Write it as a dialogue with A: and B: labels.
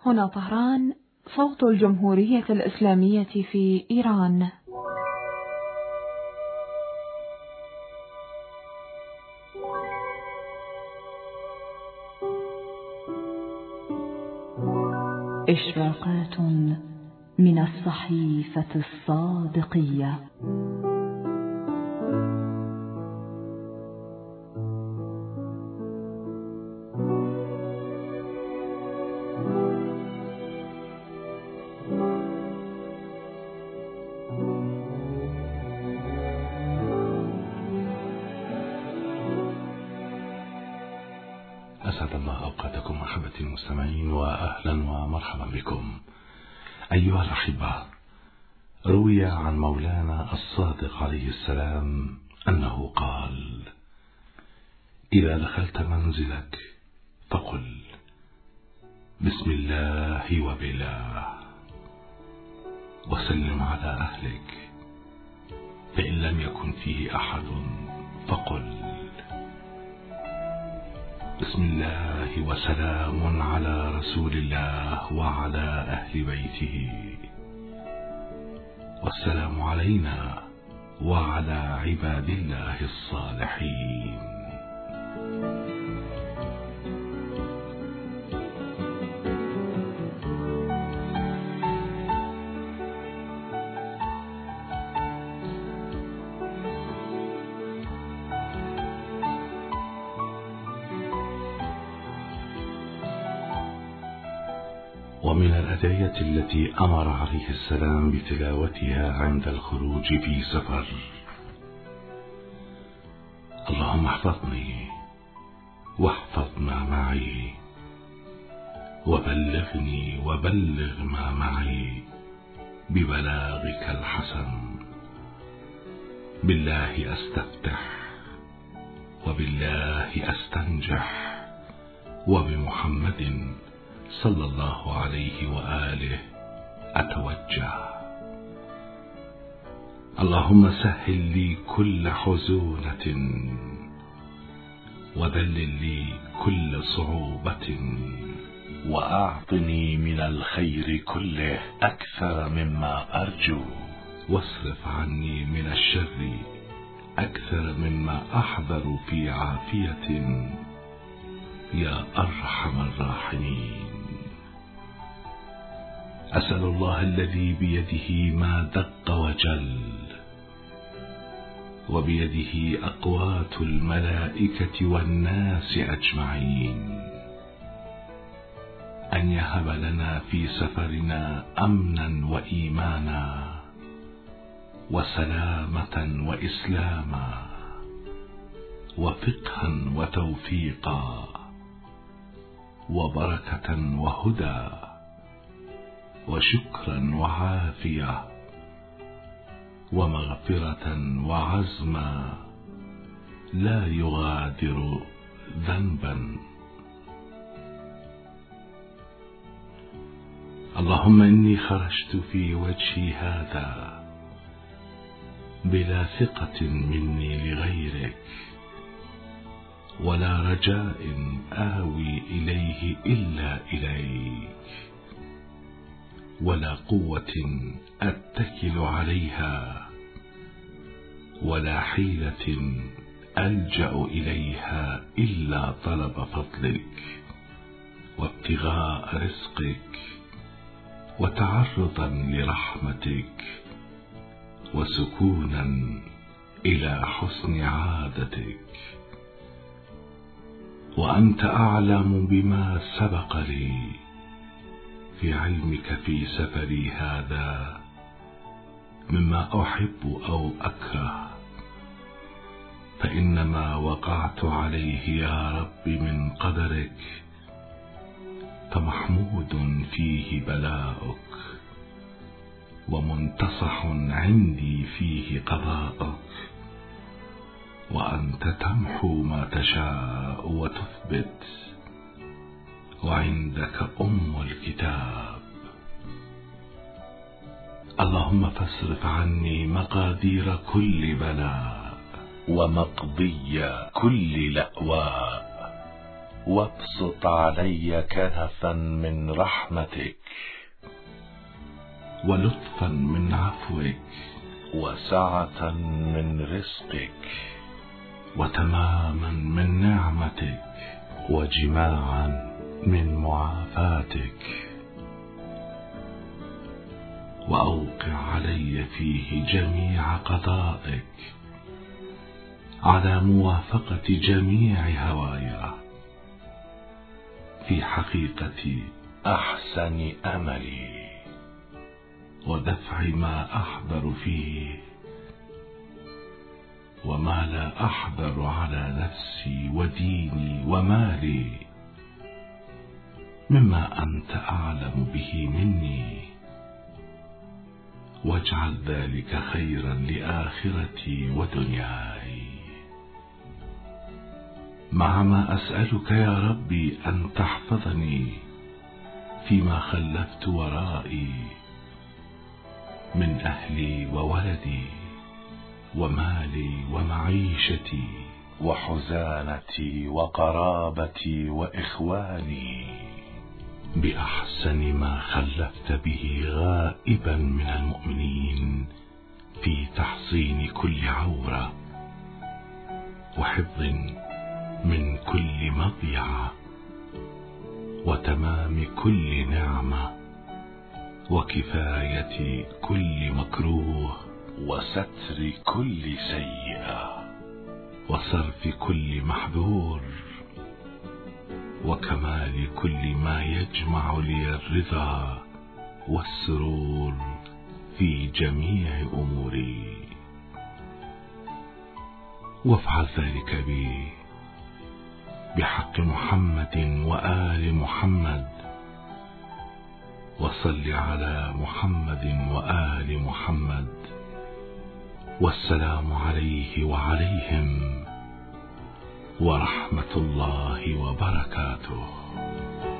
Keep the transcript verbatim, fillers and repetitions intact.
A: هنا طهران، صوت الجمهورية الإسلامية في إيران.
B: إشراقات من الصحيفة الصادقية.
C: أسعد الله أوقاتكم أحبتي المستمعين، وأهلا ومرحبا بكم أيها الأحبة. روي عن مولانا الصادق عليه السلام أنه قال: إذا دخلت منزلك فقل بسم الله وبالله، وسلم على أهلك، فإن لم يكن فيه أحد فقل بسم الله وسلام على رسول الله وعلى أهل بيته، والسلام علينا وعلى عباد الله الصالحين. ومن الأدعية التي أمر عليه السلام بتلاوتها عند الخروج في سفر: اللهم احفظني واحفظ ما معي، وبلغني وبلغ ما معي ببلاغك الحسن، بالله أستفتح، وبالله أستنجح، وبمحمد صلى الله عليه وآله أتوجه. اللهم سهل لي كل حزونة، وذلل لي كل صعوبة، وأعطني من الخير كله أكثر مما أرجو، واصرف عني من الشر أكثر مما أحذر في عافية، يا أرحم الراحمين. أسأل الله الذي بيده ما دق وجل، وبيده أقوات الملائكة والناس أجمعين، أن يهب لنا في سفرنا أمنا وإيمانا، وسلامة وإسلاما، وفقها وتوفيقا، وبركة وهدى، وشكرا وعافية، ومغفرة وعزما لا يغادر ذنبا. اللهم إني خرجت في وجهي هذا بلا ثقة مني لغيرك، ولا رجاء آوي إليه إلا إليك، ولا قوة أتكل عليها، ولا حيلة ألجأ إليها إلا طلب فضلك، وابتغاء رزقك، وتعرضا لرحمتك، وسكونا إلى حسن عادتك. وأنت أعلم بما سبق لي في علمك في سفري هذا مما أحب أو أكره، فإنما وقعت عليه يا رب من قدرك، فمحمود فيه بلاؤك، ومنتصح عندي فيه قضاءك، وأنت تمحو ما تشاء وتثبت، وعندك أم الكتاب. اللهم فاصرف عني مقادير كل بلاء، ومقضي كل لأواء، وابسط علي كنفا من رحمتك، ولطفا من عفوك، وسعة من رزقك، وتماما من نعمتك، وجماعا من معافاتك، وأوقع علي فيه جميع قضائك على موافقة جميع هوايا في حقيقة أحسن أملي، ودفع ما أحذر فيه وما لا أحذر على نفسي وديني ومالي مما أنت أعلم به مني، واجعل ذلك خيرا لآخرتي ودنياي. مع ما أسألك يا ربي أن تحفظني فيما خلفت ورائي من أهلي وولدي ومالي ومعيشتي وحزانتي وقرابتي وإخواني بأحسن ما خلفت به غائبا من المؤمنين في تحصين كل عورة وحفظ من كل مضيعة وتمام كل نعمة وكفاية كل مكروه وستر كل سيئة وصرف كل محذور وكمال كل ما يجمع لي الرضا والسرور في جميع أموري. وافعل ذلك بي بحق محمد وآل محمد، وصل على محمد وآل محمد، والسلام عليه وعليهم ورحمة الله وبركاته.